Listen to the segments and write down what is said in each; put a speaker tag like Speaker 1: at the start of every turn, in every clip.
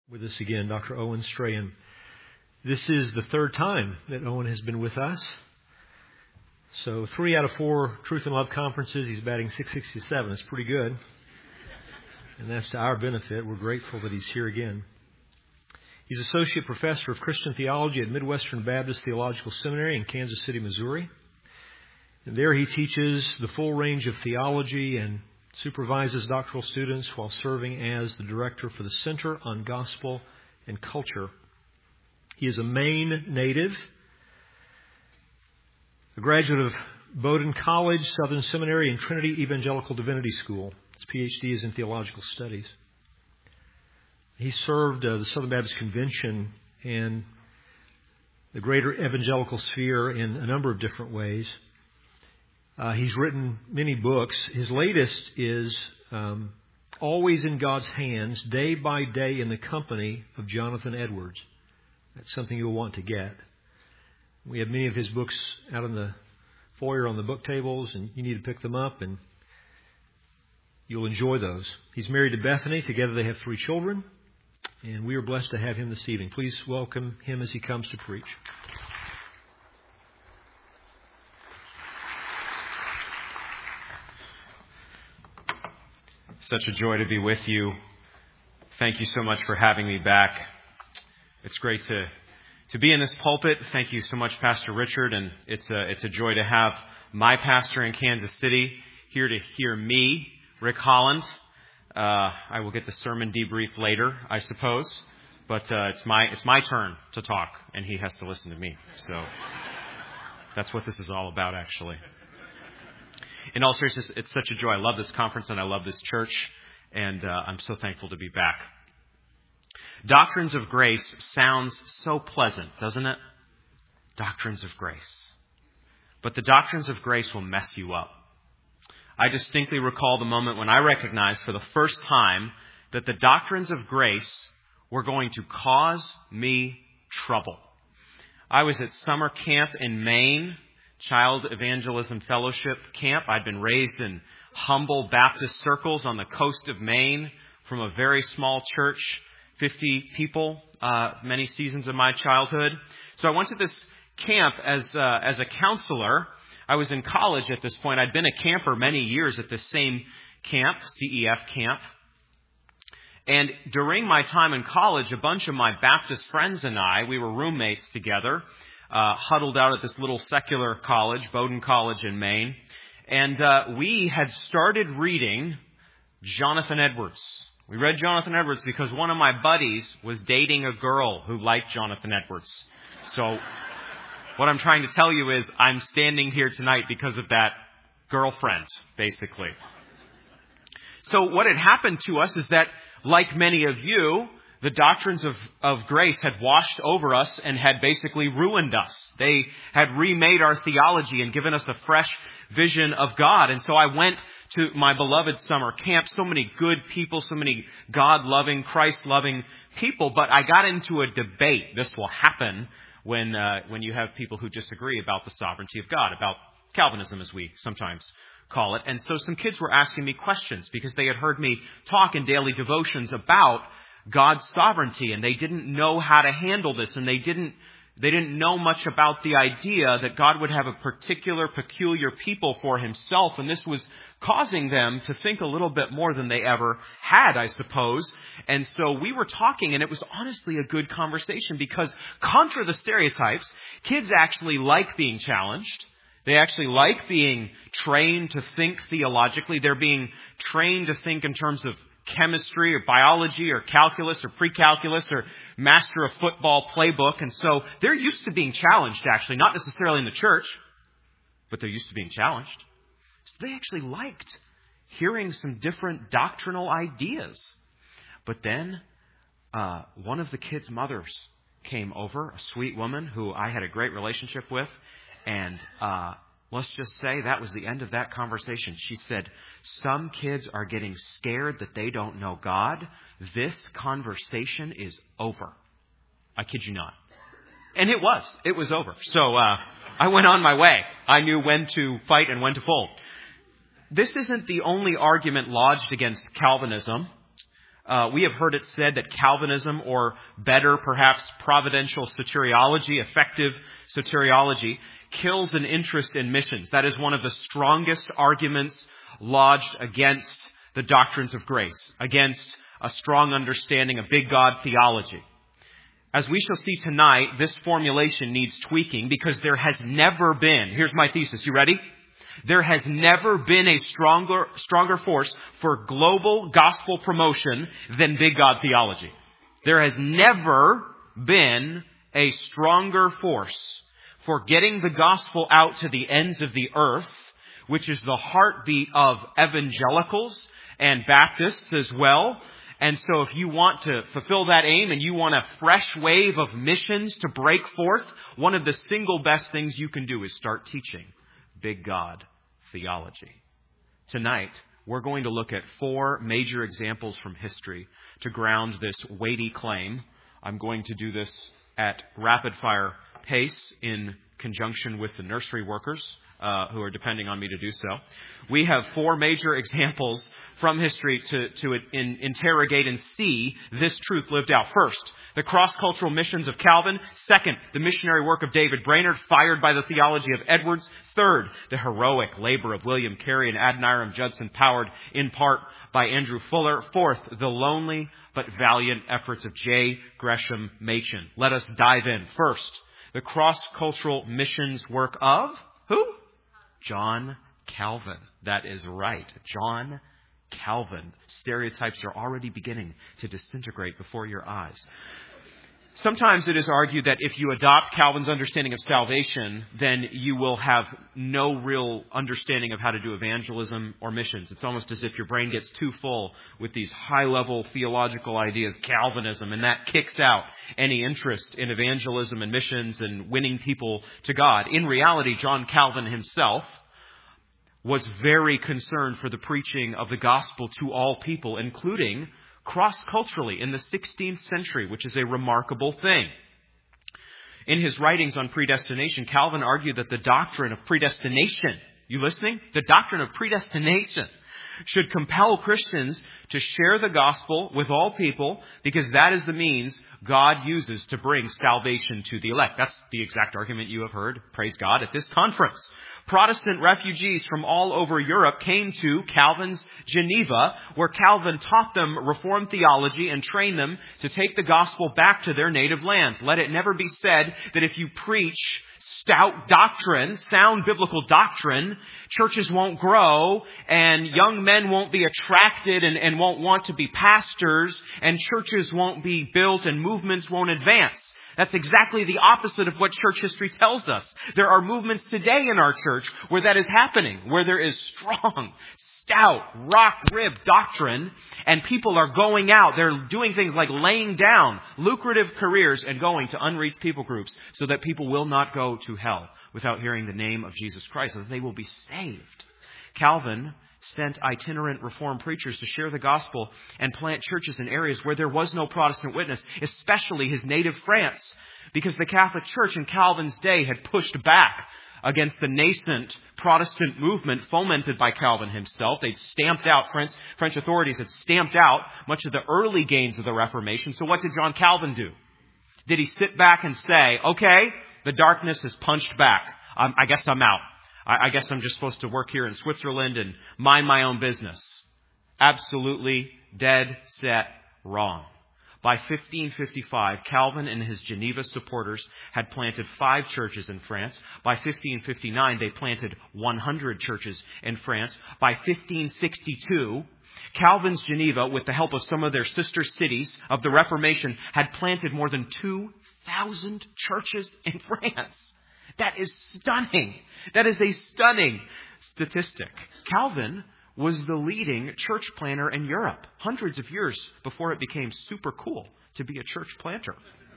Speaker 1: With us again, Dr. Owen Strahan. This is the third time that Owen has been with us. So 3 out of 4 Truth and Love conferences, he's batting .667. It's pretty good. And that's to our benefit. We're grateful that he's here again. He's Associate Professor of Christian Theology at Midwestern Baptist Theological Seminary in Kansas City, Missouri. And there he teaches the full range of theology and supervises doctoral students while serving as the director for the Center on Gospel and Culture. He is a Maine native, a graduate of Bowdoin College, Southern Seminary, and Trinity Evangelical Divinity School. His PhD is in theological studies. He served the Southern Baptist Convention and the greater evangelical sphere in a number of different ways. He's written many books. His latest is Always in God's Hands, Day by Day in the Company of Jonathan Edwards. That's something you'll want to get. We have many of his books out in the foyer on the book tables, and you need to pick them up, and you'll enjoy those. He's married to Bethany. Together they have 3 children, and we are blessed to have him this evening. Please welcome him as he comes to preach.
Speaker 2: Such a joy to be with you. Thank you so much for having me back. It's great to be in this pulpit. Thank you so much, Pastor Richard, and it's a joy to have my pastor in Kansas City here to hear me, Rick Holland. I will get the sermon debrief later, I suppose, but it's my turn to talk, and he has to listen to me. So that's what this is all about, actually. In all seriousness, it's such a joy. I love this conference and I love this church, and I'm so thankful to be back. Doctrines of grace sounds so pleasant, doesn't it? Doctrines of grace. But the doctrines of grace will mess you up. I distinctly recall the moment when I recognized for the first time that the doctrines of grace were going to cause me trouble. I was at summer camp in Maine, Child Evangelism Fellowship camp. I'd been raised in humble Baptist circles on the coast of Maine from a very small church, 50 people, many seasons of my childhood. So I went to this camp as a counselor. I was in college at this point. I'd been a camper many years at this same camp, CEF camp. And during my time in college, a bunch of my Baptist friends and I, we were roommates together, huddled out at this little secular college, Bowdoin College in Maine. And we had started reading Jonathan Edwards. We read Jonathan Edwards because one of my buddies was dating a girl who liked Jonathan Edwards. So what I'm trying to tell you is I'm standing here tonight because of that girlfriend, basically. So what had happened to us is that, like many of you, the doctrines of grace had washed over us and had basically ruined us. They had remade our theology and given us a fresh vision of God. And so I went to my beloved summer camp. So many good people, so many God-loving, Christ-loving people. But I got into a debate. This will happen when you have people who disagree about the sovereignty of God, about Calvinism, as we sometimes call it. And so some kids were asking me questions because they had heard me talk in daily devotions about God's sovereignty, and they didn't know how to handle this, and they didn't know much about the idea that God would have a particular, peculiar people for himself, and this was causing them to think a little bit more than they ever had, I suppose. And so we were talking, and it was honestly a good conversation because, contra the stereotypes, kids actually like being challenged. They actually like being trained to think theologically. They're being trained to think in terms of chemistry or biology or calculus or pre-calculus or master a football playbook. And so they're used to being challenged, actually, not necessarily in the church, but they're used to being challenged. So they actually liked hearing some different doctrinal ideas. But then one of the kids' mothers came over, a sweet woman who I had a great relationship with, and let's just say that was the end of that conversation. She said, some kids are getting scared that they don't know God. This conversation is over. I kid you not. And it was over. So I went on my way. I knew when to fight and when to fold. This isn't the only argument lodged against Calvinism. We have heard it said that Calvinism, or better perhaps providential soteriology, effective soteriology, kills an interest in missions. That is one of the strongest arguments lodged against the doctrines of grace, against a strong understanding of big God theology. As we shall see tonight, this formulation needs tweaking because there has never been, here's my thesis, you ready? There has never been a stronger force for global gospel promotion than big God theology. There has never been a stronger force for getting the gospel out to the ends of the earth, which is the heartbeat of evangelicals and Baptists as well. And so if you want to fulfill that aim and you want a fresh wave of missions to break forth, one of the single best things you can do is start teaching big God theology. Tonight, we're going to look at 4 major examples from history to ground this weighty claim. I'm going to do this at rapid fire pace in conjunction with the nursery workers who are depending on me to do so. We have 4 major examples from history to interrogate and see this truth lived out. First, the cross-cultural missions of Calvin. Second, the missionary work of David Brainerd, fired by the theology of Edwards. Third, the heroic labor of William Carey and Adoniram Judson, powered in part by Andrew Fuller. Fourth, the lonely but valiant efforts of J. Gresham Machen. Let us dive in. First, the cross-cultural missions work of who? John Calvin. That is right. John Calvin. Stereotypes are already beginning to disintegrate before your eyes. Sometimes it is argued that if you adopt Calvin's understanding of salvation, then you will have no real understanding of how to do evangelism or missions. It's almost as if your brain gets too full with these high-level theological ideas, Calvinism, and that kicks out any interest in evangelism and missions and winning people to God. In reality, John Calvin himself was very concerned for the preaching of the gospel to all people, including cross-culturally in the 16th century, which is a remarkable thing. In his writings on predestination, Calvin argued that the doctrine of predestination, you listening? The doctrine of predestination should compel Christians to share the gospel with all people because that is the means God uses to bring salvation to the elect. That's the exact argument you have heard, praise God, at this conference. Protestant refugees from all over Europe came to Calvin's Geneva, where Calvin taught them Reformed theology and trained them to take the gospel back to their native lands. Let it never be said that if you preach stout doctrine, sound biblical doctrine, churches won't grow and young men won't be attracted and won't want to be pastors and churches won't be built and movements won't advance. That's exactly the opposite of what church history tells us. There are movements today in our church where that is happening, where there is strong, stout, rock-ribbed doctrine, and people are going out. They're doing things like laying down lucrative careers and going to unreached people groups so that people will not go to hell without hearing the name of Jesus Christ, so that they will be saved. Calvin sent itinerant Reformed preachers to share the gospel and plant churches in areas where there was no Protestant witness, especially his native France, because the Catholic Church in Calvin's day had pushed back against the nascent Protestant movement fomented by Calvin himself. They'd stamped out, French authorities had stamped out much of the early gains of the Reformation. So what did John Calvin do? Did he sit back and say, okay, the darkness has punched back. I guess I'm out. I guess I'm just supposed to work here in Switzerland and mind my own business. Absolutely dead set wrong. By 1555, Calvin and his Geneva supporters had planted 5 churches in France. By 1559, they planted 100 churches in France. By 1562, Calvin's Geneva, with the help of some of their sister cities of the Reformation, had planted more than 2,000 churches in France. That is stunning. That is a stunning statistic. Calvin was the leading church planter in Europe, hundreds of years before it became super cool to be a church planter.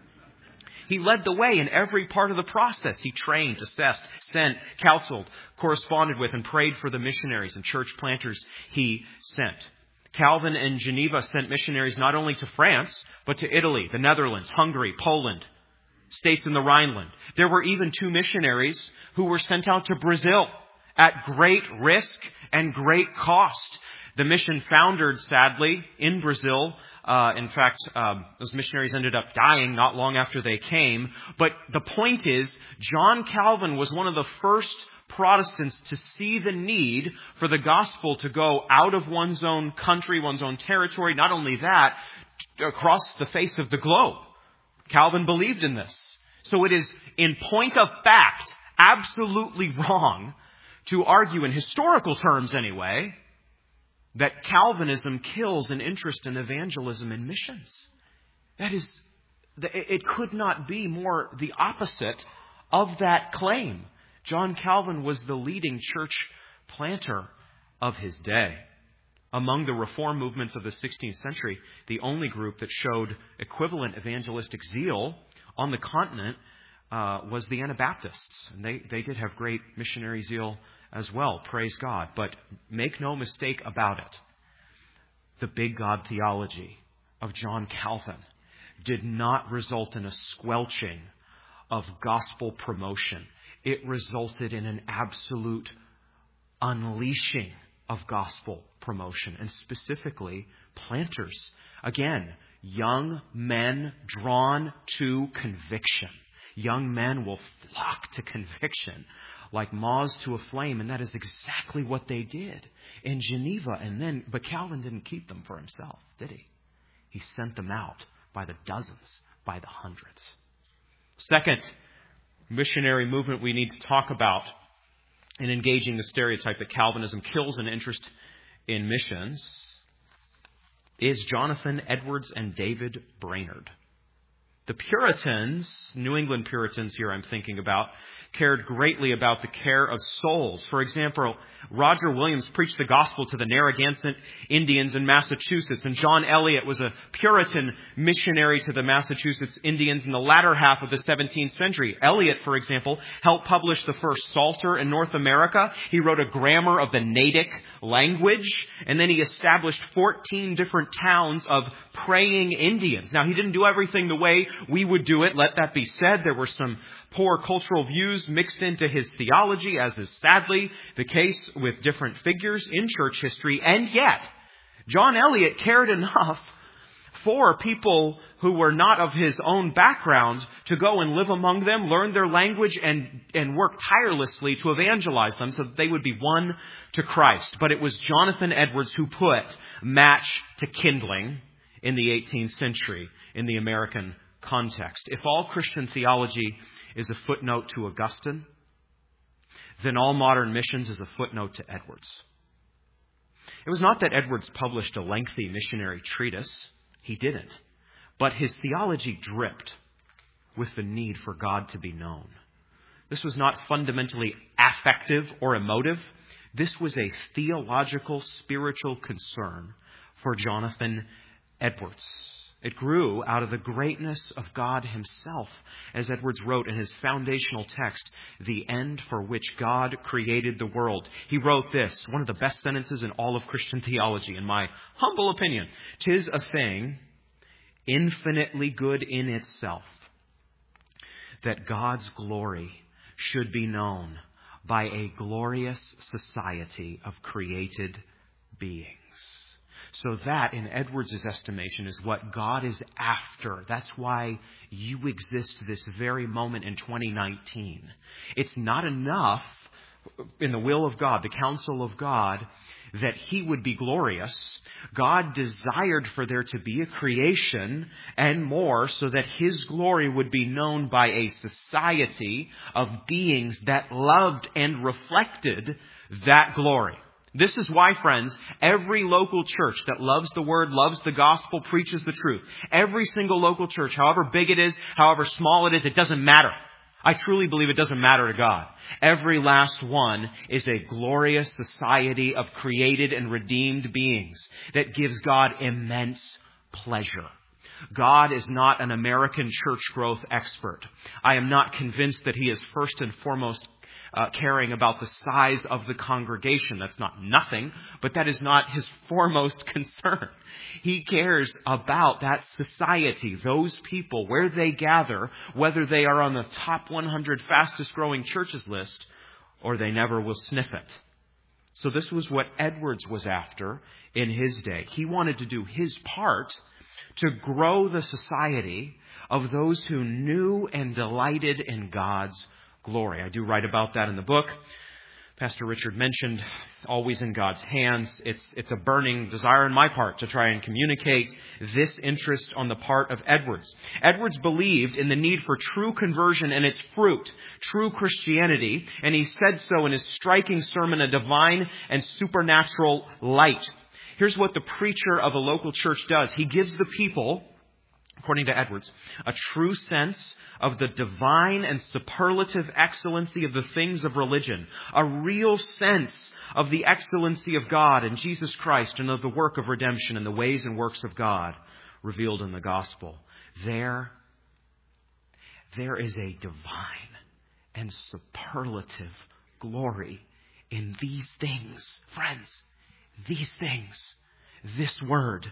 Speaker 2: He led the way in every part of the process. He trained, assessed, sent, counseled, corresponded with, and prayed for the missionaries and church planters he sent. Calvin and Geneva sent missionaries not only to France, but to Italy, the Netherlands, Hungary, Poland, states in the Rhineland. There were even 2 missionaries who were sent out to Brazil at great risk and great cost. The mission foundered, sadly, in Brazil. In fact, those missionaries ended up dying not long after they came. But the point is, John Calvin was one of the first Protestants to see the need for the gospel to go out of one's own country, one's own territory. Not only that, across the face of the globe. Calvin believed in this. So it is, in point of fact, absolutely wrong to argue, in historical terms anyway, that Calvinism kills an interest in evangelism and missions. That is, it could not be more the opposite of that claim. John Calvin was the leading church planter of his day. Among the reform movements of the 16th century, the only group that showed equivalent evangelistic zeal on the continent was the Anabaptists. And they did have great missionary zeal as well, praise God. But make no mistake about it, the big God theology of John Calvin did not result in a squelching of gospel promotion. It resulted in an absolute unleashing of gospel promotion, and specifically planters. Again, young men drawn to conviction. Young men will flock to conviction like moths to a flame, and that is exactly what they did in Geneva. But Calvin didn't keep them for himself, did he? He sent them out by the dozens, by the hundreds. Second missionary movement we need to talk about in engaging the stereotype that Calvinism kills an interest in missions is Jonathan Edwards and David Brainerd. The Puritans, New England Puritans here I'm thinking about, cared greatly about the care of souls. For example, Roger Williams preached the gospel to the Narragansett Indians in Massachusetts, and John Eliot was a Puritan missionary to the Massachusetts Indians in the latter half of the 17th century. Eliot, for example, helped publish the first Psalter in North America. He wrote a grammar of the Natick language, and then he established 14 different towns of praying Indians. Now, he didn't do everything the way we would do it, let that be said. There were some poor cultural views mixed into his theology, as is sadly the case with different figures in church history. And yet, John Eliot cared enough for people who were not of his own background to go and live among them, learn their language, and work tirelessly to evangelize them so that they would be won to Christ. But it was Jonathan Edwards who put match to kindling in the 18th century in the American context. If all Christian theology is a footnote to Augustine, then all modern missions is a footnote to Edwards. It was not that Edwards published a lengthy missionary treatise. He didn't. But his theology dripped with the need for God to be known. This was not fundamentally affective or emotive. This was a theological, spiritual concern for Jonathan Edwards. It grew out of the greatness of God himself, as Edwards wrote in his foundational text, The End for Which God Created the World. He wrote this, one of the best sentences in all of Christian theology, in my humble opinion. "'Tis a thing infinitely good in itself, that God's glory should be known by a glorious society of created beings." So that, in Edwards' estimation, is what God is after. That's why you exist this very moment in 2019. It's not enough in the will of God, the counsel of God, that he would be glorious. God desired for there to be a creation and more so that his glory would be known by a society of beings that loved and reflected that glory. This is why, friends, every local church that loves the word, loves the gospel, preaches the truth. Every single local church, however big it is, however small it is, it doesn't matter. I truly believe it doesn't matter to God. Every last one is a glorious society of created and redeemed beings that gives God immense pleasure. God is not an American church growth expert. I am not convinced that he is first and foremost caring about the size of the congregation. That's not nothing, but that is not his foremost concern. He cares about that society, those people, where they gather, whether they are on the top 100 fastest growing churches list or they never will sniff it. So this was what Edwards was after in his day. He wanted to do his part to grow the society of those who knew and delighted in God's glory. I do write about that in the book. Pastor Richard mentioned always in God's hands. It's a burning desire on my part to try and communicate this interest on the part of Edwards. Edwards believed in the need for true conversion and its fruit, true Christianity, and he said so in his striking sermon, A Divine and Supernatural Light. Here's what the preacher of a local church does. He gives the people, according to Edwards, a true sense of the divine and superlative excellency of the things of religion, a real sense of the excellency of God and Jesus Christ and of the work of redemption and the ways and works of God revealed in the gospel. There is a divine and superlative glory in these things, friends. These things, this word,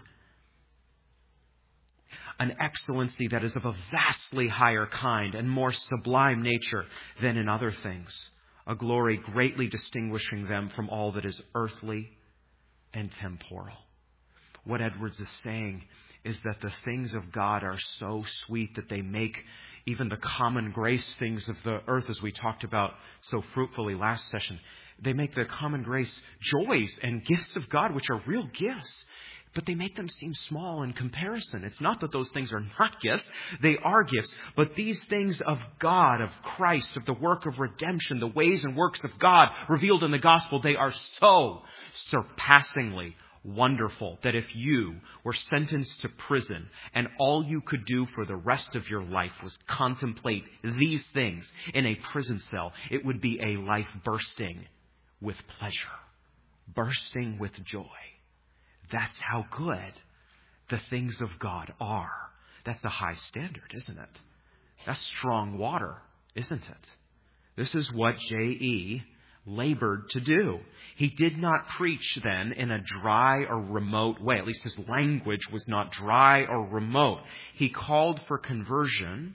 Speaker 2: an excellency that is of a vastly higher kind and more sublime nature than in other things, a glory greatly distinguishing them from all that is earthly and temporal. What Edwards is saying is that the things of God are so sweet that they make even the common grace things of the earth, as we talked about so fruitfully last session, they make the common grace joys and gifts of God, which are real gifts, but they make them seem small in comparison. It's not that those things are not gifts. They are gifts. But these things of God, of Christ, of the work of redemption, the ways and works of God revealed in the gospel, they are so surpassingly wonderful that if you were sentenced to prison and all you could do for the rest of your life was contemplate these things in a prison cell, it would be a life bursting with pleasure, bursting with joy. That's how good the things of God are. That's a high standard, isn't it? That's strong water, isn't it? This is what J.E. labored to do. He did not preach then in a dry or remote way. At least his language was not dry or remote. He called for conversion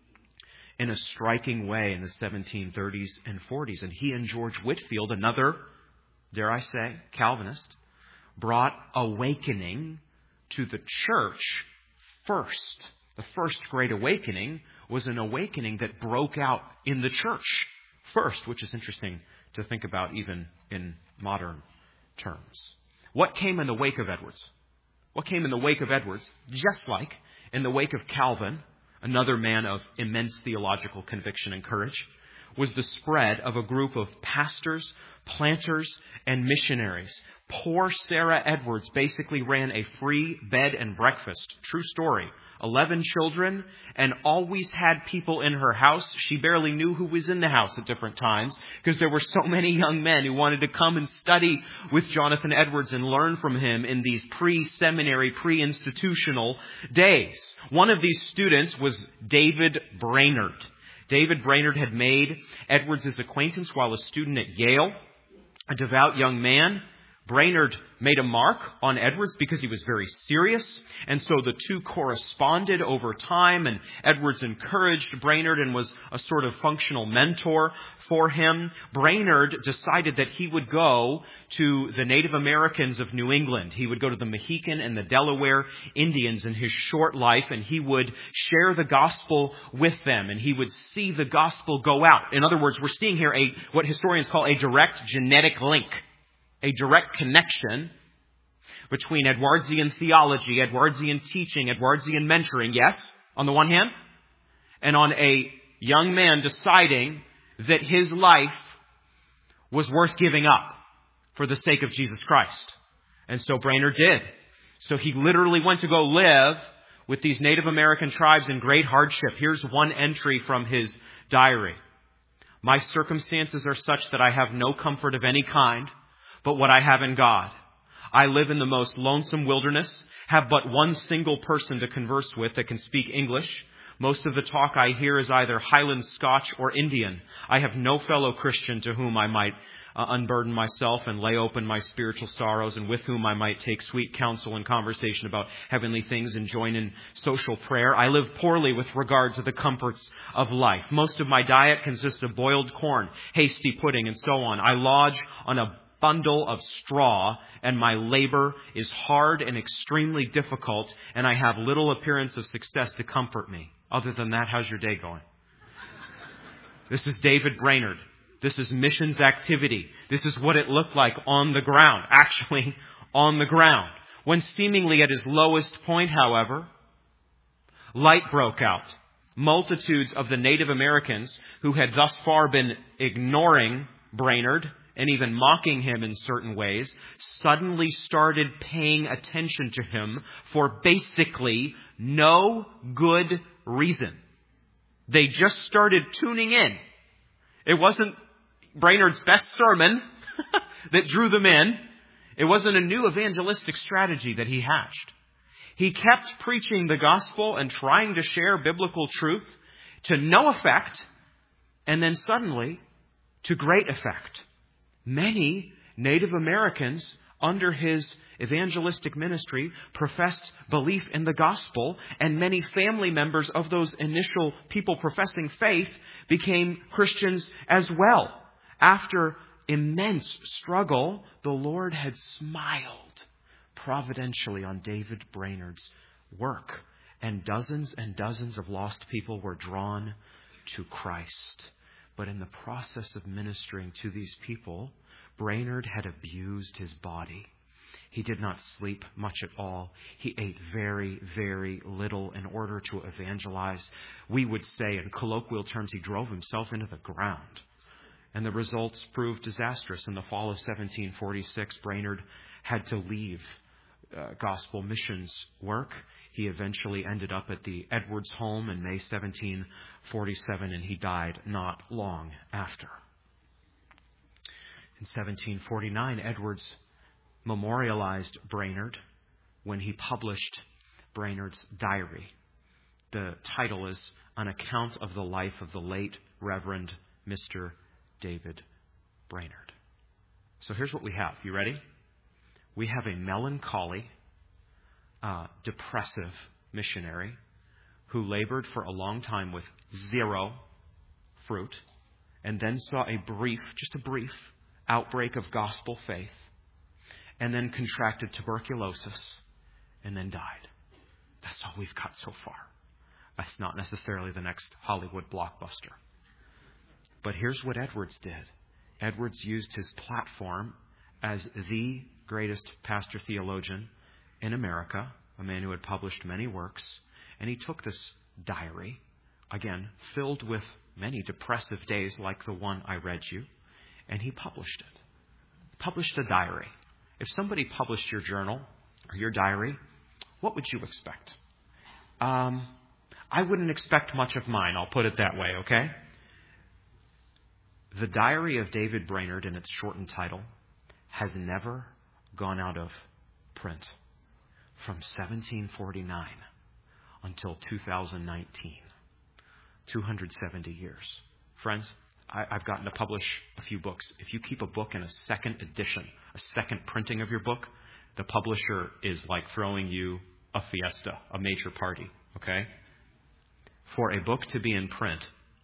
Speaker 2: in a striking way in the 1730s and 40s. And he and George Whitefield, another, dare I say, Calvinist, brought awakening to the church first. The first great awakening was an awakening that broke out in the church first, which is interesting to think about even in modern terms. What came in the wake of Edwards? What came in the wake of Edwards, just like in the wake of Calvin, another man of immense theological conviction and courage, was the spread of a group of pastors, planters, and missionaries. Poor Sarah Edwards basically ran a free bed and breakfast. True story. 11 children and always had people in her house. She barely knew who was in the house at different times because there were so many young men who wanted to come and study with Jonathan Edwards and learn from him in these pre-seminary, pre-institutional days. One of these students was David Brainerd. David Brainerd had made Edwards' acquaintance while a student at Yale, a devout young man. Brainerd made a mark on Edwards because he was very serious, and so the two corresponded over time, and Edwards encouraged Brainerd and was a sort of functional mentor for him. Brainerd decided that he would go to the Native Americans of New England. He would go to the Mohican and the Delaware Indians in his short life, and he would share the gospel with them, and he would see the gospel go out. In other words, we're seeing here what historians call a direct genetic link. A direct connection between Edwardsian theology, Edwardsian teaching, Edwardsian mentoring, yes, on the one hand, and on a young man deciding that his life was worth giving up for the sake of Jesus Christ. And so Brainerd did. So he literally went to go live with these Native American tribes in great hardship. Here's one entry from his diary. My circumstances are such that I have no comfort of any kind but what I have in God. I live in the most lonesome wilderness, have but one single person to converse with that can speak English. Most of the talk I hear is either Highland Scotch or Indian. I have no fellow Christian to whom I might unburden myself and lay open my spiritual sorrows, and with whom I might take sweet counsel and conversation about heavenly things and join in social prayer. I live poorly with regard to the comforts of life. Most of my diet consists of boiled corn, hasty pudding, and so on. I lodge on a bundle of straw, and my labor is hard and extremely difficult, and I have little appearance of success to comfort me. Other than that, how's your day going? This is David Brainerd. This is missions activity. This is what it looked like on the ground. Actually, on the ground. When seemingly at his lowest point, however, light broke out. Multitudes of the Native Americans who had thus far been ignoring Brainerd and even mocking him in certain ways suddenly started paying attention to him for basically no good reason. They just started tuning in. It wasn't Brainerd's best sermon that drew them in. It wasn't a new evangelistic strategy that he hatched. He kept preaching the gospel and trying to share biblical truth to no effect, and then suddenly to great effect. Many Native Americans under his evangelistic ministry professed belief in the gospel, and many family members of those initial people professing faith became Christians as well. After immense struggle, the Lord had smiled providentially on David Brainerd's work, and dozens of lost people were drawn to Christ. But in the process of ministering to these people, Brainerd had abused his body. He did not sleep much at all. He ate very, very little in order to evangelize. We would say in colloquial terms, he drove himself into the ground. And the results proved disastrous. In the fall of 1746, Brainerd had to leave gospel missions work. He eventually ended up at the Edwards home in May 1747, and he died not long after. In 1749, Edwards memorialized Brainerd when he published Brainerd's diary. The title is An Account of the Life of the Late Reverend Mr. David Brainerd. So here's what we have. You ready? We have a melancholy, depressive missionary who labored for a long time with zero fruit, and then saw a brief outbreak of gospel faith, and then contracted tuberculosis, and then died. That's all we've got so far. That's not necessarily the next Hollywood blockbuster. But here's what Edwards did. Edwards used his platform as the greatest pastor theologian in America, a man who had published many works, and he took this diary, again, filled with many depressive days like the one I read you, and he published it. Published a diary. If somebody published your journal or your diary, what would you expect? I wouldn't expect much of mine, I'll put it that way, okay? The Diary of David Brainerd, in its shortened title, has never gone out of print from 1749 until 2019. 270 years. Friends, I've gotten to publish a few books. If you keep a book in a second edition, a second printing of your book, the publisher is like throwing you a fiesta, a major party, okay? For a book to be in print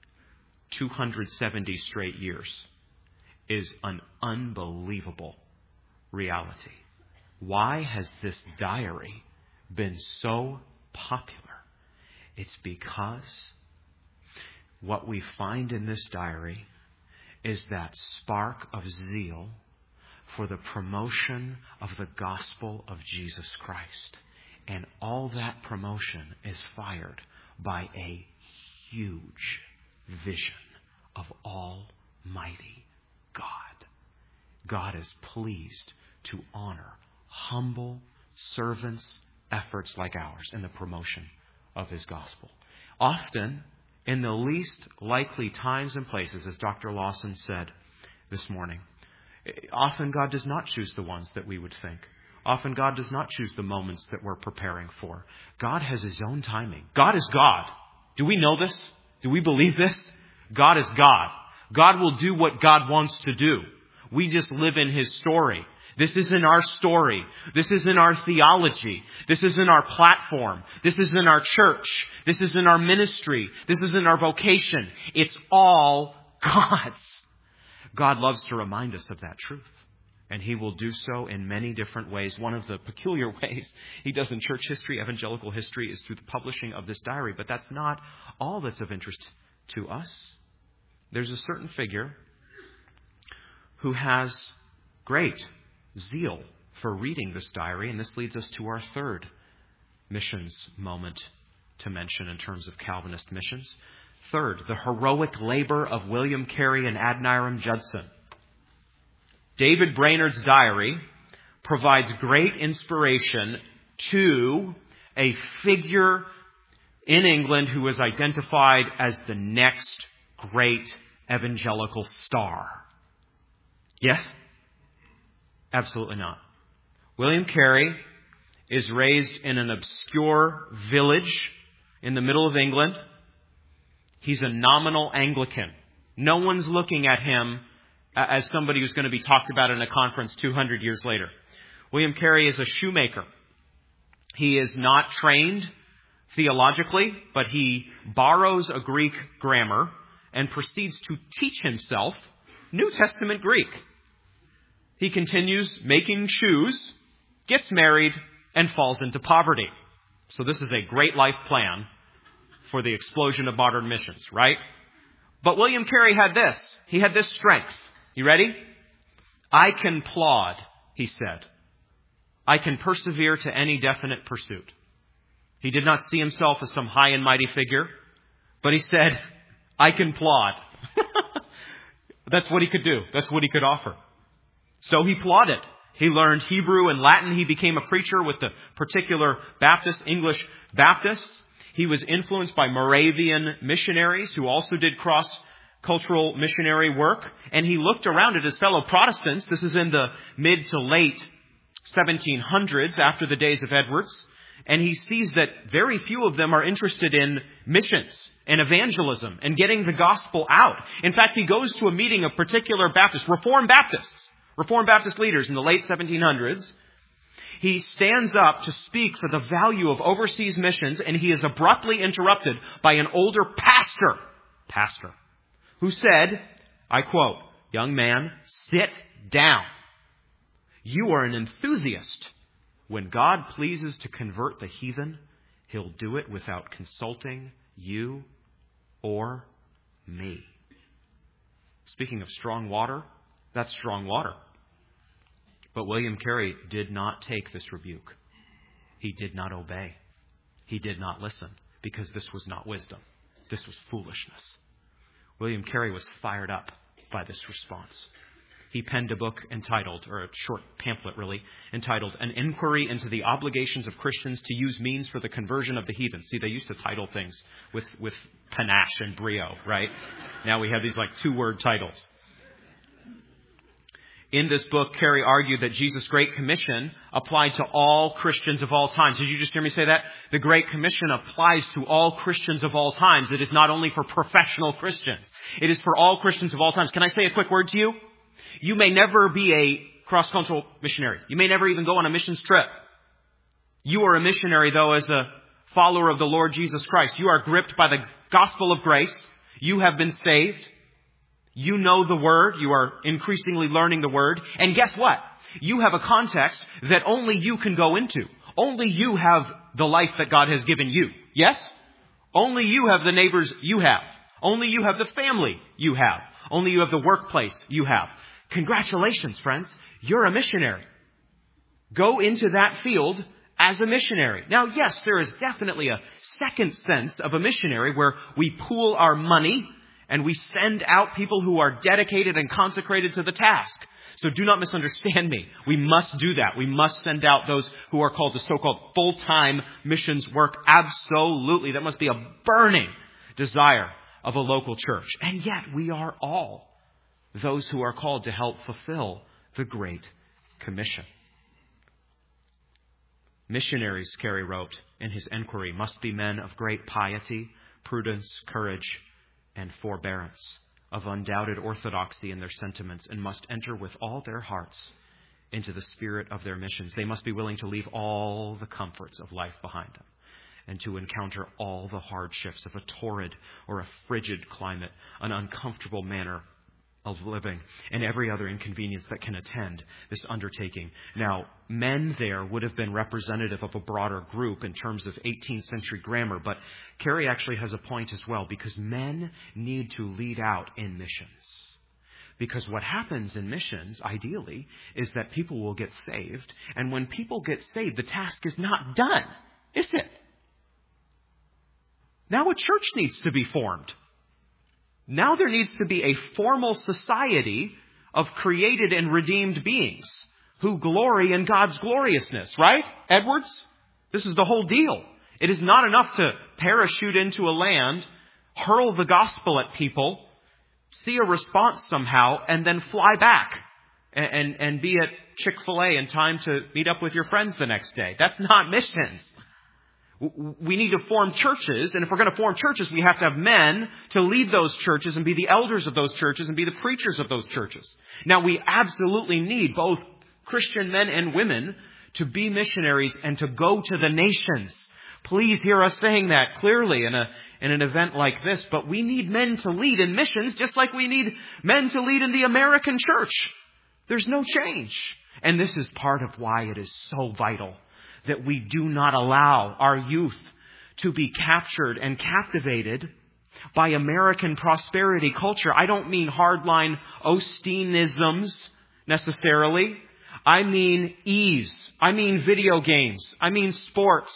Speaker 2: 270 straight years is an unbelievable reality. Why has this diary been so popular? It's because what we find in this diary is that spark of zeal for the promotion of the gospel of Jesus Christ. And all that promotion is fired by a huge vision of Almighty God. God is pleased to honor humble servants' efforts like ours in the promotion of His gospel. Often, in the least likely times and places, as Dr. Lawson said this morning, often God does not choose the ones that we would think. Often God does not choose the moments that we're preparing for. God has His own timing. God is God. Do we know this? Do we believe this? God is God. God will do what God wants to do. We just live in His story. This isn't our story. This isn't our theology. This isn't our platform. This isn't our church. This isn't our ministry. This isn't our vocation. It's all God's. God loves to remind us of that truth. And he will do so in many different ways. One of the peculiar ways he does in church history, evangelical history, is through the publishing of this diary. But that's not all that's of interest to us. There's a certain figure who has great zeal for reading this diary. And this leads us to our third missions moment to mention in terms of Calvinist missions. Third, the heroic labor of William Carey and Adoniram Judson. David Brainerd's diary provides great inspiration to a figure in England who is identified as the next great evangelical star. Yes? Absolutely not. William Carey is raised in an obscure village in the middle of England. He's a nominal Anglican. No one's looking at him as somebody who's going to be talked about in a conference 200 years later. William Carey is a shoemaker. He is not trained theologically, but he borrows a Greek grammar and proceeds to teach himself New Testament Greek. He continues making shoes, gets married, and falls into poverty. So this is a great life plan for the explosion of modern missions, right? But William Carey had this. He had this strength. You ready? I can plod, he said. I can persevere to any definite pursuit. He did not see himself as some high and mighty figure, but he said, I can plod. That's what he could do. That's what he could offer. So he plodded. He learned Hebrew and Latin. He became a preacher with the particular English Baptists. He was influenced by Moravian missionaries who also did cross-cultural missionary work. And he looked around at his fellow Protestants. This is in the mid to late 1700s, after the days of Edwards. And he sees that very few of them are interested in missions and evangelism and getting the gospel out. In fact, he goes to a meeting of particular Reformed Baptist leaders in the late 1700s. He stands up to speak for the value of overseas missions, and he is abruptly interrupted by an older pastor, who said, I quote, "Young man, sit down. You are an enthusiast. When God pleases to convert the heathen, he'll do it without consulting you or me." Speaking of strong water, that's strong water. But William Carey did not take this rebuke. He did not obey. He did not listen, because this was not wisdom. This was foolishness. William Carey was fired up by this response. He penned a book entitled, or a short pamphlet really, entitled An Inquiry into the Obligations of Christians to Use Means for the Conversion of the Heathen. See, they used to title things with panache and brio, right? Now we have these like 2-word titles. In this book, Carey argued that Jesus' Great Commission applied to all Christians of all times. Did you just hear me say that? The Great Commission applies to all Christians of all times. It is not only for professional Christians. It is for all Christians of all times. Can I say a quick word to you? You may never be a cross-cultural missionary. You may never even go on a missions trip. You are a missionary, though, as a follower of the Lord Jesus Christ. You are gripped by the gospel of grace. You have been saved. You know the Word. You are increasingly learning the Word. And guess what? You have a context that only you can go into. Only you have the life that God has given you. Yes? Only you have the neighbors you have. Only you have the family you have. Only you have the workplace you have. Congratulations, friends. You're a missionary. Go into that field as a missionary. Now, yes, there is definitely a second sense of a missionary where we pool our money and we send out people who are dedicated and consecrated to the task. So do not misunderstand me. We must do that. We must send out those who are called to so-called full-time missions work. Absolutely. That must be a burning desire of a local church. And yet we are all those who are called to help fulfill the Great Commission. Missionaries, Carey wrote in his enquiry, must be men of great piety, prudence, courage, and forbearance, of undoubted orthodoxy in their sentiments, and must enter with all their hearts into the spirit of their missions. They must be willing to leave all the comforts of life behind them and to encounter all the hardships of a torrid or a frigid climate, an uncomfortable manner of living and every other inconvenience that can attend this undertaking. Now, men there would have been representative of a broader group in terms of 18th century grammar, but Carey actually has a point as well, because men need to lead out in missions. Because what happens in missions, ideally, is that people will get saved, and when people get saved, the task is not done, is it? Now a church needs to be formed. Now there needs to be a formal society of created and redeemed beings who glory in God's gloriousness, right, Edwards? This is the whole deal. It is not enough to parachute into a land, hurl the gospel at people, see a response somehow, and then fly back and be at Chick-fil-A in time to meet up with your friends the next day. That's not missions. We need to form churches, and if we're going to form churches, we have to have men to lead those churches and be the elders of those churches and be the preachers of those churches. Now, we absolutely need both Christian men and women to be missionaries and to go to the nations. Please hear us saying that clearly in an event like this. But we need men to lead in missions just like we need men to lead in the American church. There's no change. And this is part of why it is so vital that we do not allow our youth to be captured and captivated by American prosperity culture. I don't mean hardline Osteenisms necessarily. I mean ease. I mean video games. I mean sports.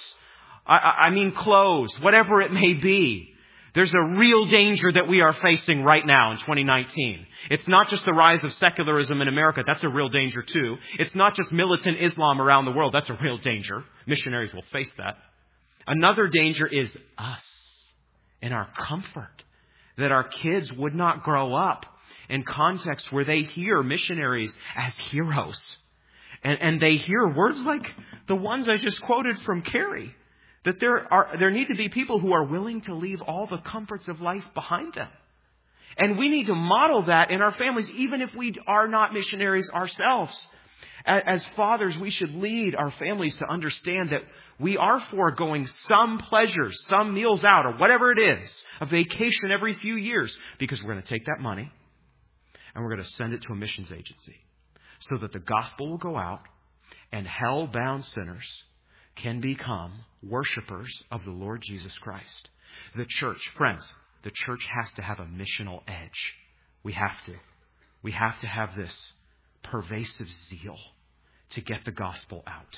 Speaker 2: I mean clothes, whatever it may be. There's a real danger that we are facing right now in 2019. It's not just the rise of secularism in America. That's a real danger too. It's not just militant Islam around the world. That's a real danger. Missionaries will face that. Another danger is us and our comfort. That our kids would not grow up in contexts where they hear missionaries as heroes. And they hear words like the ones I just quoted from Carey. That there need to be people who are willing to leave all the comforts of life behind them. And we need to model that in our families, even if we are not missionaries ourselves. As fathers, we should lead our families to understand that we are foregoing some pleasures, some meals out, or whatever it is, a vacation every few years, because we're going to take that money and we're going to send it to a missions agency so that the gospel will go out and hell-bound sinners can become worshipers of the Lord Jesus Christ. The church, friends, the church has to have a missional edge. We have to. We have to have this pervasive zeal to get the gospel out.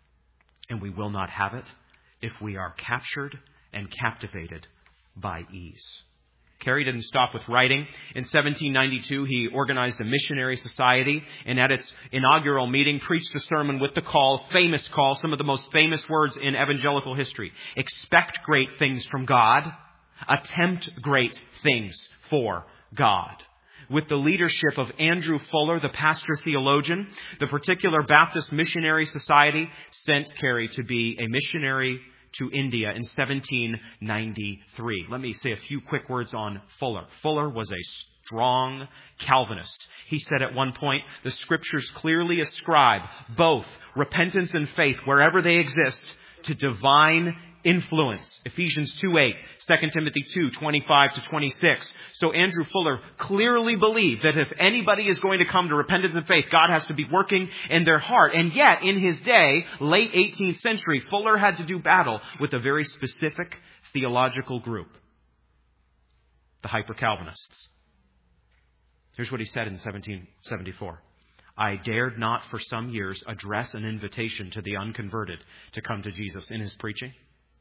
Speaker 2: And we will not have it if we are captured and captivated by ease. Carey didn't stop with writing. In 1792, he organized a missionary society, and at its inaugural meeting, preached a sermon with the call, famous call, some of the most famous words in evangelical history. Expect great things from God. Attempt great things for God. With the leadership of Andrew Fuller, the pastor theologian, the particular Baptist Missionary Society sent Carey to be a missionary to India in 1793. Let me say a few quick words on Fuller. Fuller was a strong Calvinist. He said at one point, the scriptures clearly ascribe both repentance and faith, wherever they exist, to divine influence. Ephesians 2:8, 2 Timothy 2:25-26. So Andrew Fuller clearly believed that if anybody is going to come to repentance and faith, God has to be working in their heart. And yet, in his day, late 18th century, Fuller had to do battle with a very specific theological group, the Hyper-Calvinists. Here's what he said in 1774. I dared not for some years address an invitation to the unconverted to come to Jesus in his preaching.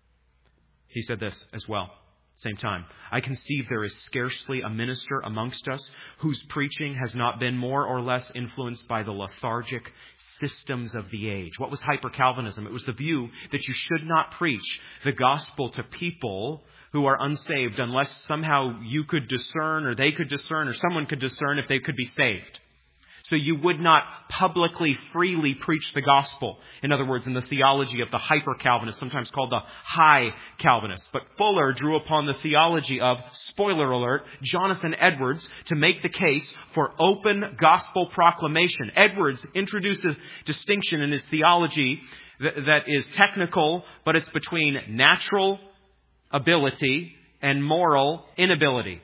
Speaker 2: He said this as well, same time. I conceive there is scarcely a minister amongst us whose preaching has not been more or less influenced by the lethargic systems of the age. What was hyper-Calvinism? It was the view that you should not preach the gospel to people who are unsaved unless somehow you could discern or they could discern or someone could discern if they could be saved. So you would not publicly, freely preach the gospel. In other words, in the theology of the hyper-Calvinist, sometimes called the high Calvinist. But Fuller drew upon the theology of, spoiler alert, Jonathan Edwards to make the case for open gospel proclamation. Edwards introduced a distinction in his theology that is technical, but it's between natural ability and moral inability.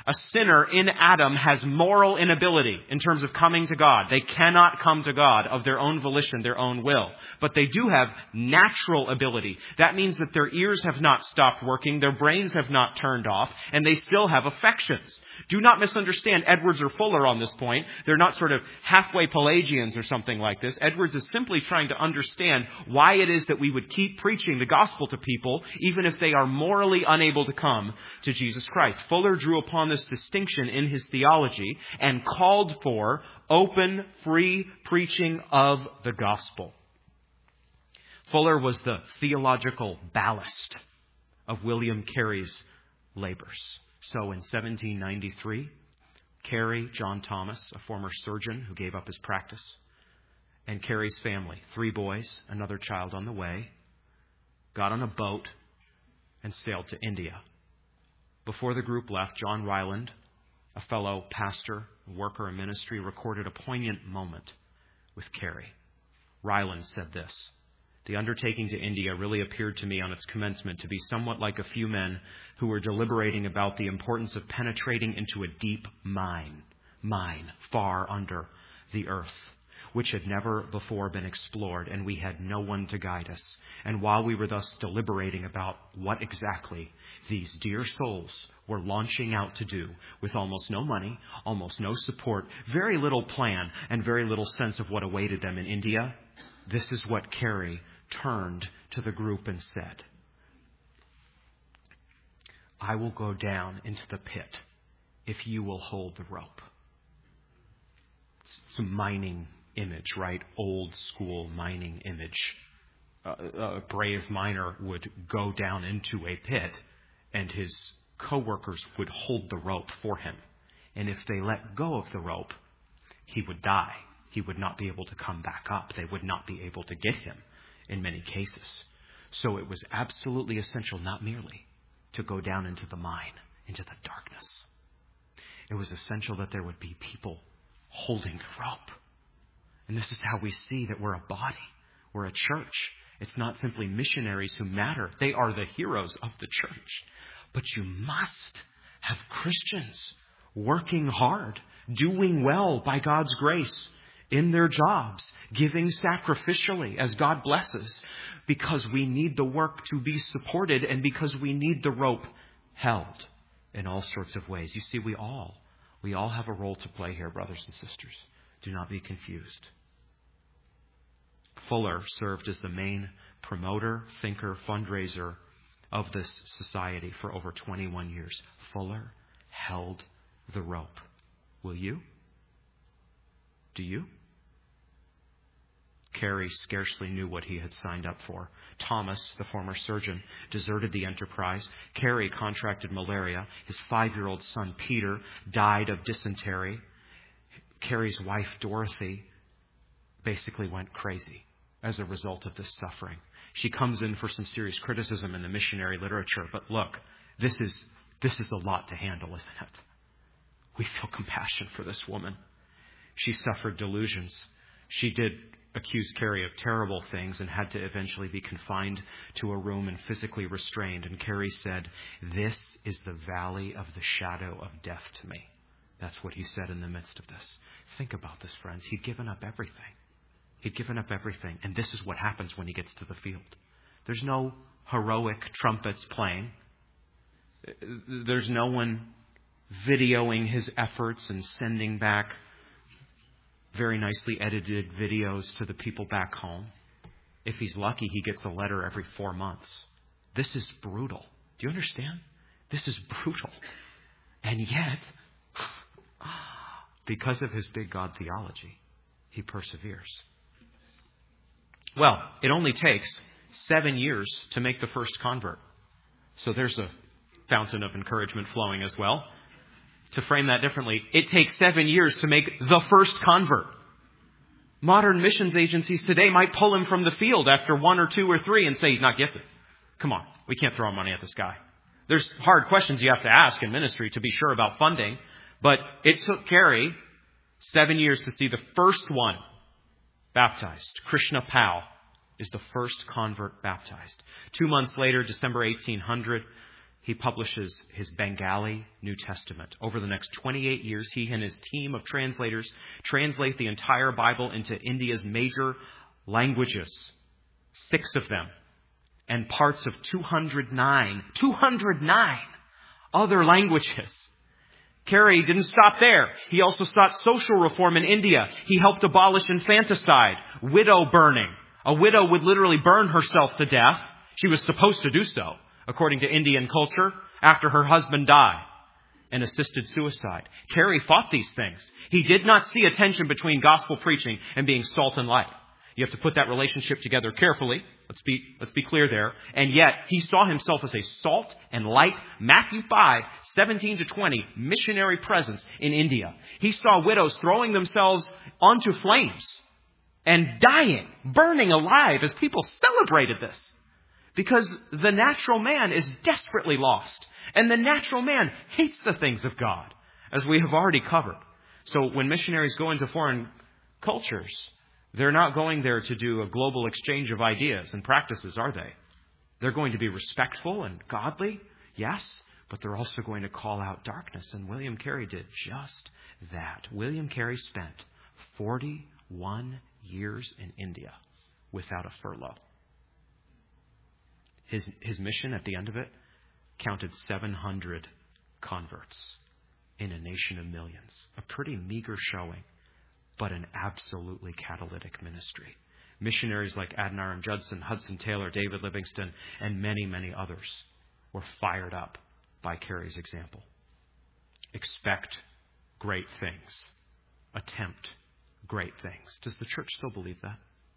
Speaker 2: A sinner in Adam has moral inability in terms of coming to God. They cannot come to God of their own volition, their own will. But they do have natural ability. That means that their ears have not stopped working, their brains have not turned off, and they still have affections. Do not misunderstand Edwards or Fuller on this point. They're not sort of halfway Pelagians or something like this. Edwards is simply trying to understand why it is that we would keep preaching the gospel to people, even if they are morally unable to come to Jesus Christ. Fuller drew upon this distinction in his theology and called for open, free preaching of the gospel. Fuller was the theological ballast of William Carey's labors. So in 1793, Carey, John Thomas, a former surgeon who gave up his practice, and Carey's family, 3 boys, another child on the way, got on a boat and sailed to India. Before the group left, John Ryland, a fellow pastor, worker in ministry, recorded a poignant moment with Carey. Ryland said this: "The undertaking to India really appeared to me on its commencement to be somewhat like a few men who were deliberating about the importance of penetrating into a deep mine far under the earth, which had never before been explored, and we had no one to guide us. And while we were thus deliberating about what exactly these dear souls were launching out to do, with almost no money, almost no support, very little plan, and very little sense of what awaited them in India, this is what Carey turned to the group and said: 'I will go down into the pit if you will hold the rope.'" It's a mining image, right? Old school mining image. A brave miner would go down into a pit and his co-workers would hold the rope for him. And if they let go of the rope, he would die. He would not be able to come back up. They would not be able to get him in many cases. So it was absolutely essential not merely to go down into the mine, into the darkness. It was essential that there would be people holding the rope. And this is how we see that we're a body. We're a church. It's not simply missionaries who matter. They are the heroes of the church. But you must have Christians working hard, doing well by God's grace in their jobs, giving sacrificially as God blesses, because we need the work to be supported and because we need the rope held in all sorts of ways. You see, we all have a role to play here, brothers and sisters. Do not be confused. Fuller served as the main promoter, thinker, fundraiser of this society for over 21 years. Fuller held the rope. Will you? Do you? Carey scarcely knew what he had signed up for. Thomas, the former surgeon, deserted the enterprise. Carey contracted malaria. His 5-year-old son, Peter, died of dysentery. Carey's wife, Dorothy, basically went crazy as a result of this suffering. She comes in for some serious criticism in the missionary literature. But look, this is a lot to handle, isn't it? We feel compassion for this woman. She suffered delusions. She did accuse Carey of terrible things and had to eventually be confined to a room and physically restrained. And Carey said, "This is the valley of the shadow of death to me." That's what he said in the midst of this. Think about this, friends. He'd given up everything. He'd given up everything. And this is what happens when he gets to the field. There's no heroic trumpets playing. There's no one videoing his efforts and sending back very nicely edited videos to the people back home. If he's lucky, he gets a letter every 4 months. This is brutal. Do you understand? This is brutal. And yet, because of his big God theology, he perseveres. Well, it only takes 7 years to make the first convert. So there's a fountain of encouragement flowing as well. To frame that differently, it takes 7 years to make the first convert. Modern missions agencies today might pull him from the field after 1 or 2 or 3 and say, "He's not gifted. Come on, we can't throw money at this guy." There's hard questions you have to ask in ministry to be sure about funding. But it took Carey 7 years to see the first one baptized. Krishna Pal is the first convert baptized. 2 months later, December 1800, he publishes his Bengali New Testament. Over the next 28 years, he and his team of translators translate the entire Bible into India's major languages, 6 of them, and parts of 209 other languages. Carey didn't stop there. He also sought social reform in India. He helped abolish infanticide, widow burning. A widow would literally burn herself to death. She was supposed to do so, according to Indian culture, after her husband died, and assisted suicide. Carey fought these things. He did not see a tension between gospel preaching and being salt and light. You have to put that relationship together carefully. Let's be clear there. And yet, he saw himself as a salt and light, Matthew 5:17-20, missionary presence in India. He saw widows throwing themselves onto flames and dying, burning alive as people celebrated this. Because the natural man is desperately lost. And the natural man hates the things of God, as we have already covered. So when missionaries go into foreign cultures, they're not going there to do a global exchange of ideas and practices, are they? They're going to be respectful and godly, yes, but they're also going to call out darkness. And William Carey did just that. William Carey spent 41 years in India without a furlough. His mission at the end of it counted 700 converts in a nation of millions. A pretty meager showing, but an absolutely catalytic ministry. Missionaries like Adoniram Judson, Hudson Taylor, David Livingstone, and many, many others were fired up by Carey's example. Expect great things. Attempt great things. Does the church still believe that?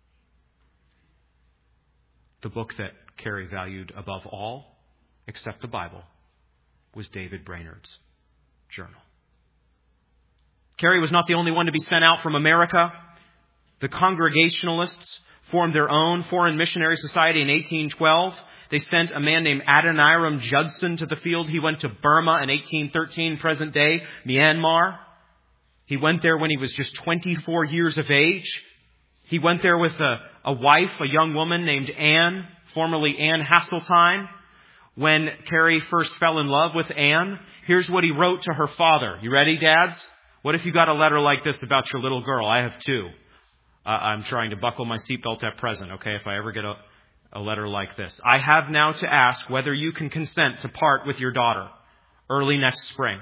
Speaker 2: The book that Carey valued above all, except the Bible, was David Brainerd's journal. Carey was not the only one to be sent out from America. The Congregationalists formed their own foreign missionary society in 1812. They sent a man named Adoniram Judson to the field. He went to Burma in 1813, present day Myanmar. He went there when he was just 24 years of age. He went there with a wife, a young woman named Anne, formerly Anne Hasseltine. When Carey first fell in love with Anne, here's what he wrote to her father. You ready, dads? What if you got a letter like this about your little girl? I have 2. I'm trying to buckle my seatbelt at present, okay, if I ever get a letter like this. I have now to ask whether you can consent to part with your daughter early next spring.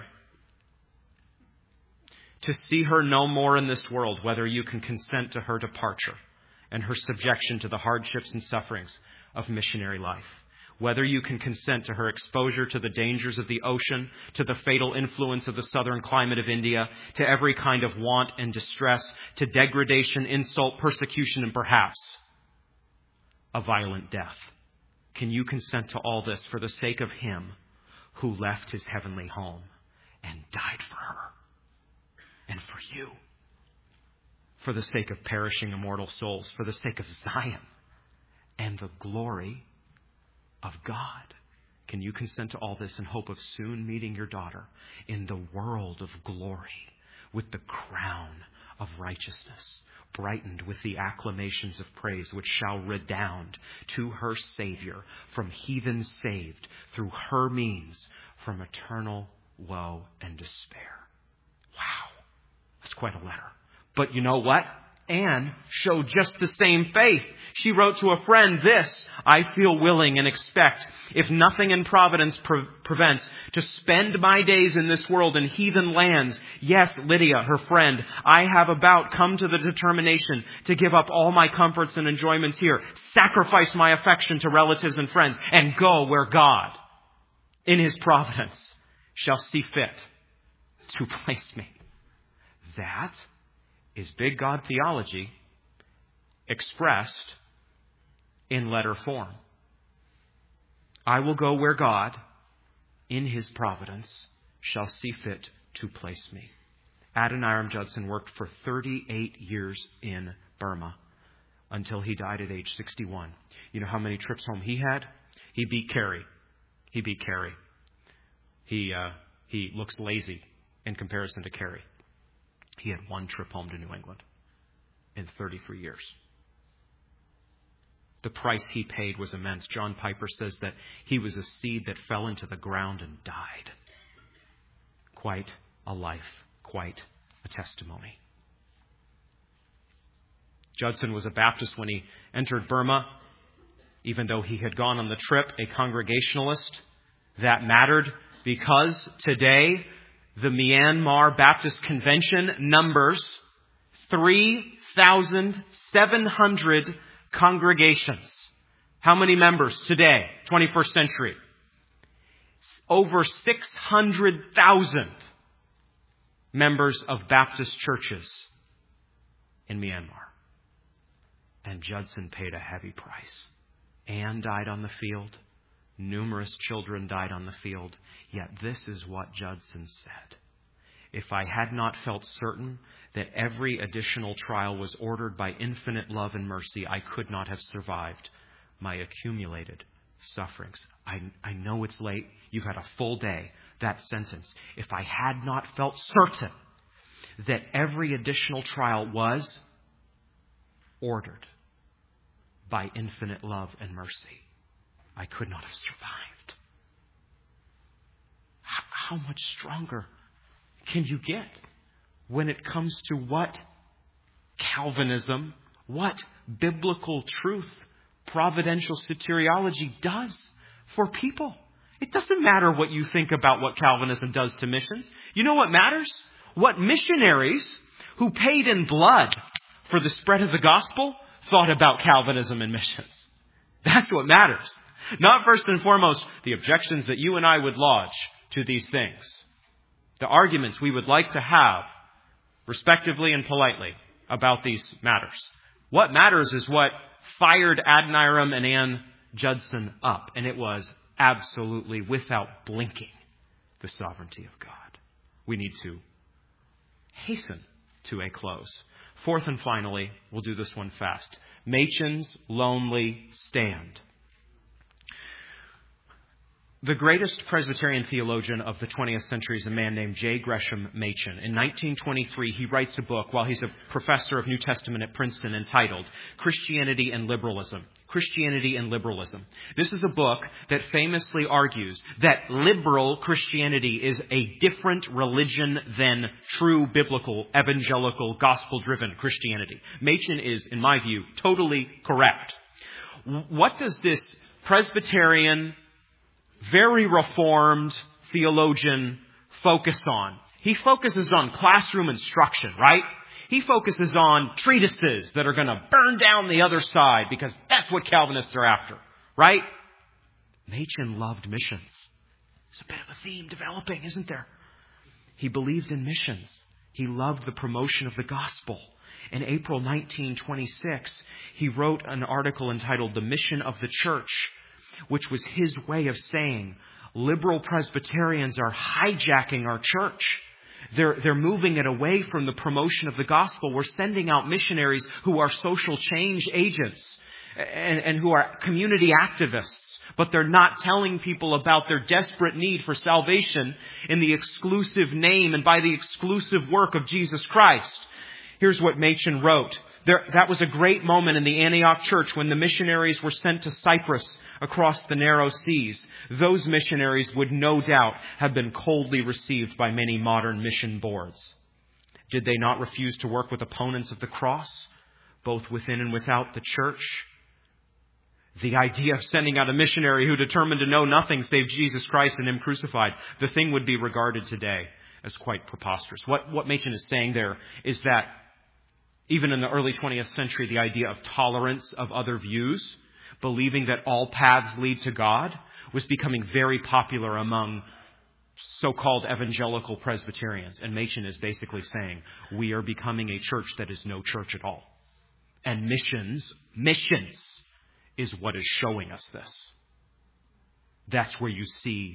Speaker 2: To see her no more in this world, whether you can consent to her departure and her subjection to the hardships and sufferings of missionary life. Whether you can consent to her exposure to the dangers of the ocean, to the fatal influence of the southern climate of India, to every kind of want and distress, to degradation, insult, persecution, and perhaps a violent death. Can you consent to all this for the sake of him who left his heavenly home and died for her and for you? For the sake of perishing immortal souls, for the sake of Zion and the glory of God. Can you consent to all this in hope of soon meeting your daughter in the world of glory with the crown of righteousness, brightened with the acclamations of praise which shall redound to her Savior, from heathens saved through her means, from eternal woe and despair? Wow, that's quite a letter. But you know what? Anne showed just the same faith. She wrote to a friend this: I feel willing and expect, if nothing in providence prevents, to spend my days in this world in heathen lands. Yes, Lydia, her friend, I have about come to the determination to give up all my comforts and enjoyments here, sacrifice my affection to relatives and friends, and go where God, in his providence, shall see fit to place me. That is big God theology expressed in letter form. I will go where God, in his providence, shall see fit to place me. Adoniram Judson worked for 38 years in Burma until he died at age 61. You know how many trips home he had? He beat Carey. He looks lazy in comparison to Carey. He had 1 trip home to New England in 33 years. The price he paid was immense. John Piper says that he was a seed that fell into the ground and died. Quite a life, quite a testimony. Judson was a Baptist when he entered Burma. Even though he had gone on the trip, a Congregationalist, that mattered because today the Myanmar Baptist Convention numbers 3,700 congregations. How many members today, 21st century? Over 600,000 members of Baptist churches in Myanmar. And Judson paid a heavy price. Anne died on the field. Numerous children died on the field. Yet this is what Judson said. If I had not felt certain that every additional trial was ordered by infinite love and mercy, I could not have survived my accumulated sufferings. I know it's late. You've had a full day. That sentence. If I had not felt certain that every additional trial was ordered by infinite love and mercy, I could not have survived. How much stronger can you get when it comes to what Calvinism, what biblical truth, providential soteriology does for people? It doesn't matter what you think about what Calvinism does to missions. You know what matters? What missionaries who paid in blood for the spread of the gospel thought about Calvinism and missions. That's what matters. Not first and foremost the objections that you and I would lodge to these things. The arguments we would like to have, respectively and politely, about these matters. What matters is what fired Adoniram and Ann Judson up. And it was absolutely, without blinking, the sovereignty of God. We need to hasten to a close. Fourth and finally, we'll do this one fast. Machen's lonely stand. The greatest Presbyterian theologian of the 20th century is a man named J. Gresham Machen. In 1923, he writes a book while he's a professor of New Testament at Princeton entitled Christianity and Liberalism. Christianity and Liberalism. This is a book that famously argues that liberal Christianity is a different religion than true biblical, evangelical, gospel-driven Christianity. Machen is, in my view, totally correct. What does this Presbyterian, very reformed theologian focus on? He focuses on classroom instruction, right? He focuses on treatises that are going to burn down the other side because that's what Calvinists are after, right? Machen loved missions. There's a bit of a theme developing, isn't there? He believed in missions. He loved the promotion of the gospel. In April 1926, he wrote an article entitled The Mission of the Church, which was his way of saying liberal Presbyterians are hijacking our church. They're moving it away from the promotion of the gospel. We're sending out missionaries who are social change agents and who are community activists, but they're not telling people about their desperate need for salvation in the exclusive name and by the exclusive work of Jesus Christ. Here's what Machen wrote. That was a great moment in the Antioch church when the missionaries were sent to Cyprus across the narrow seas. Those missionaries would no doubt have been coldly received by many modern mission boards. Did they not refuse to work with opponents of the cross, both within and without the church? The idea of sending out a missionary who determined to know nothing save Jesus Christ and Him crucified, the thing would be regarded today as quite preposterous. What Machen is saying there is that even in the early 20th century, the idea of tolerance of other views, believing that all paths lead to God, was becoming very popular among so-called evangelical Presbyterians. And Machen is basically saying, we are becoming a church that is no church at all. And missions is what is showing us this. That's where you see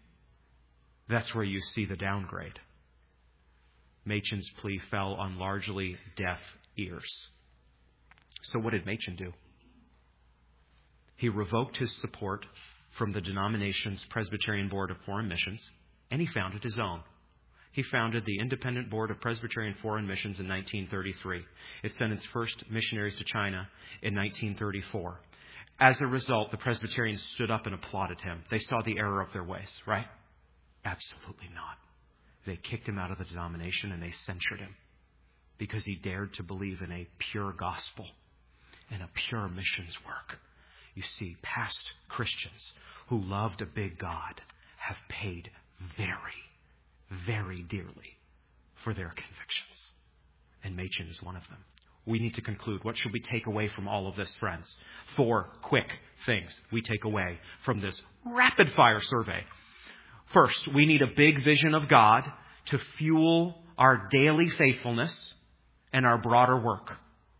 Speaker 2: the downgrade. Machen's plea fell on largely deaf ears. So what did Machen do? He revoked his support from the denomination's Presbyterian Board of Foreign Missions, and he founded his own. He founded the Independent Board of Presbyterian Foreign Missions in 1933. It sent its first missionaries to China in 1934. As a result, the Presbyterians stood up and applauded him. They saw the error of their ways, right? Absolutely not. They kicked him out of the denomination and they censured him because he dared to believe in a pure gospel and a pure missions work. You see, past Christians who loved a big God have paid very, very dearly for their convictions. And Machen is one of them. We need to conclude. What should we take away from all of this, friends? 4 quick things we take away from this rapid fire survey. First, we need a big vision of God to fuel our daily faithfulness and our broader work.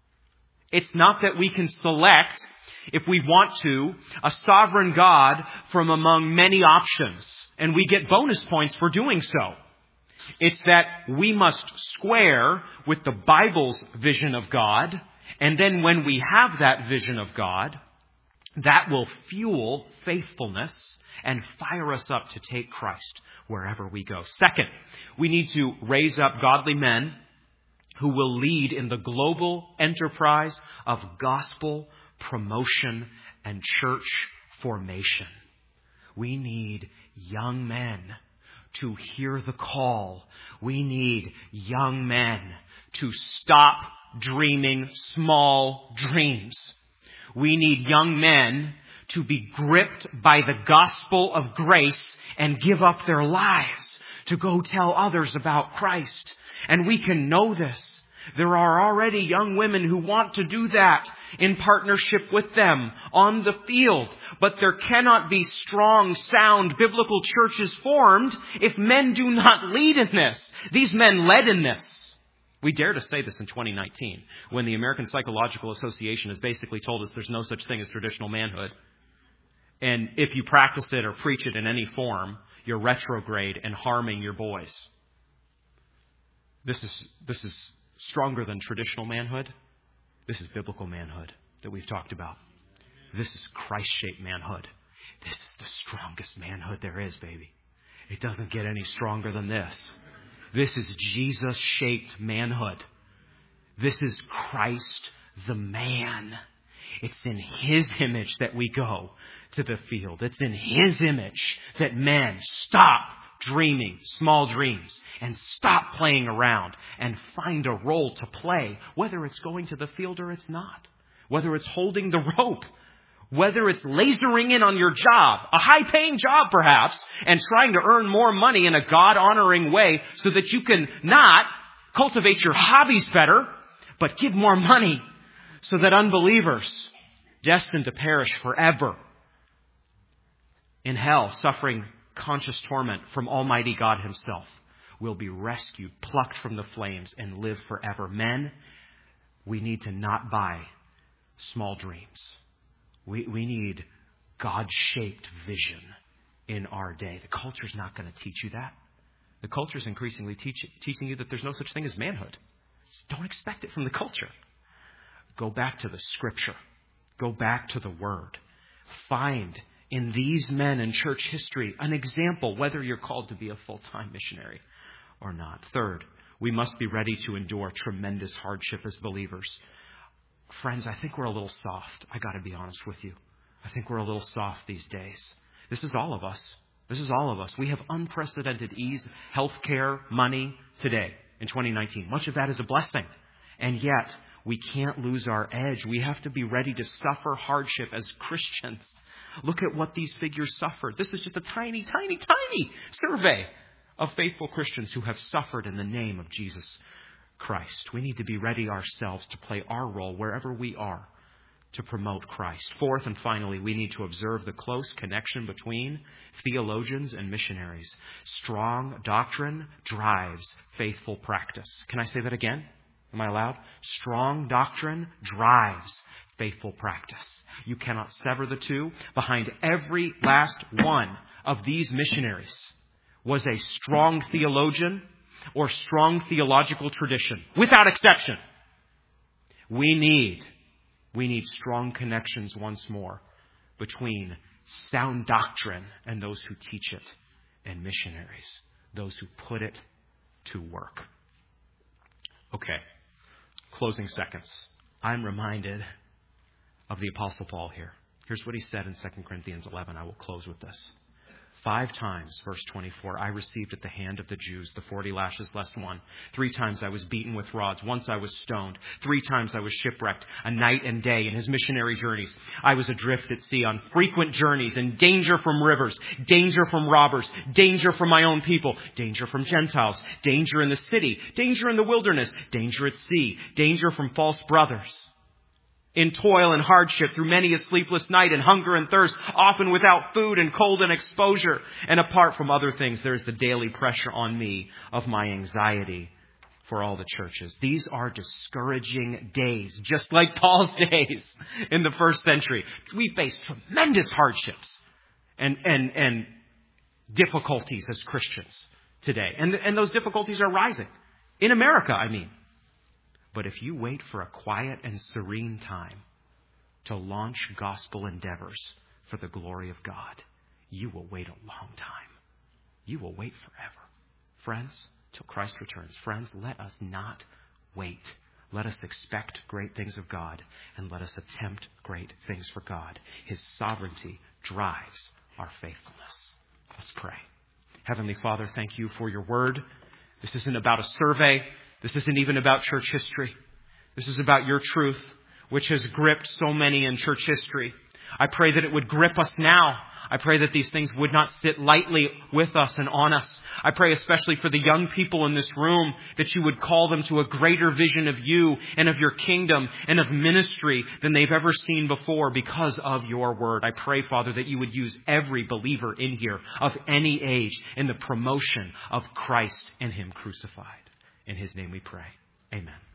Speaker 2: It's not that we can select, if we want to, a sovereign God from among many options, and we get bonus points for doing so. It's that we must square with the Bible's vision of God, and then when we have that vision of God, that will fuel faithfulness and fire us up to take Christ wherever we go. Second, we need to raise up godly men who will lead in the global enterprise of gospel promotion and church formation. We need young men to hear the call. We need young men to stop dreaming small dreams. We need young men to be gripped by the gospel of grace and give up their lives to go tell others about Christ. And we can know this. There are already young women who want to do that in partnership with them on the field. But there cannot be strong, sound biblical churches formed if men do not lead in this. These men led in this. We dare to say this in 2019 when the American Psychological Association has basically told us there's no such thing as traditional manhood. And if you practice it or preach it in any form, you're retrograde and harming your boys. This is stronger than traditional manhood. This is biblical manhood that we've talked about. This is Christ-shaped manhood. This is the strongest manhood there is, baby. It doesn't get any stronger than this. This is Jesus-shaped manhood. This is Christ the man. It's in His image that we go to the field. It's in His image that men stop dreaming small dreams and stop playing around and find a role to play, whether it's going to the field or it's not, whether it's holding the rope, whether it's lasering in on your job, a high-paying job perhaps, and trying to earn more money in a God-honoring way so that you can not cultivate your hobbies better, but give more money so that unbelievers destined to perish forever in hell, suffering conscious torment from Almighty God Himself, will be rescued, plucked from the flames, and live forever. Men, we need to not buy small dreams. We need God-shaped vision in our day. The culture's not going to teach you that. The culture's increasingly teaching you that there's no such thing as manhood. Just don't expect it from the culture. Go back to the Scripture. Go back to the Word. Find in these men in church history an example, whether you're called to be a full-time missionary or not. Third, we must be ready to endure tremendous hardship as believers. Friends, I think we're a little soft. I got to be honest with you. I think we're a little soft these days. This is all of us. This is all of us. We have unprecedented ease, health care, money today in 2019. Much of that is a blessing. And yet, we can't lose our edge. We have to be ready to suffer hardship as Christians. Look at what these figures suffered. This is just a tiny, tiny, tiny survey of faithful Christians who have suffered in the name of Jesus Christ. We need to be ready ourselves to play our role wherever we are to promote Christ. Fourth and finally, we need to observe the close connection between theologians and missionaries. Strong doctrine drives faithful practice. Can I say that again? Am I allowed? Strong doctrine drives faithful practice. You cannot sever the two. Behind every last one of these missionaries was a strong theologian or strong theological tradition, without exception. We need strong connections once more between sound doctrine and those who teach it, and missionaries, those who put it to work. Okay, closing seconds. I'm reminded of the Apostle Paul here. Here's what he said in 2 Corinthians 11. I will close with this. 5 times, verse 24, I received at the hand of the Jews the 40 lashes less one. 3 times I was beaten with rods. Once I was stoned. 3 times I was shipwrecked, a night and day in his missionary journeys. I was adrift at sea on frequent journeys, in danger from rivers, danger from robbers, danger from my own people, danger from Gentiles, danger in the city, danger in the wilderness, danger at sea, danger from false brothers. In toil and hardship, through many a sleepless night, and hunger and thirst, often without food and cold and exposure. And apart from other things, there is the daily pressure on me of my anxiety for all the churches. These are discouraging days, just like Paul's days in the first century. We face tremendous hardships and difficulties as Christians today. And those difficulties are rising. In America, I mean. But if you wait for a quiet and serene time to launch gospel endeavors for the glory of God, you will wait a long time. You will wait forever. Friends, till Christ returns. Friends, let us not wait. Let us expect great things of God, and let us attempt great things for God. His sovereignty drives our faithfulness. Let's pray. Heavenly Father, thank you for your word. This isn't about a survey. This isn't even about church history. This is about your truth, which has gripped so many in church history. I pray that it would grip us now. I pray that these things would not sit lightly with us and on us. I pray especially for the young people in this room that you would call them to a greater vision of you and of your kingdom and of ministry than they've ever seen before because of your word. I pray, Father, that you would use every believer in here of any age in the promotion of Christ and him crucified. In his name we pray. Amen.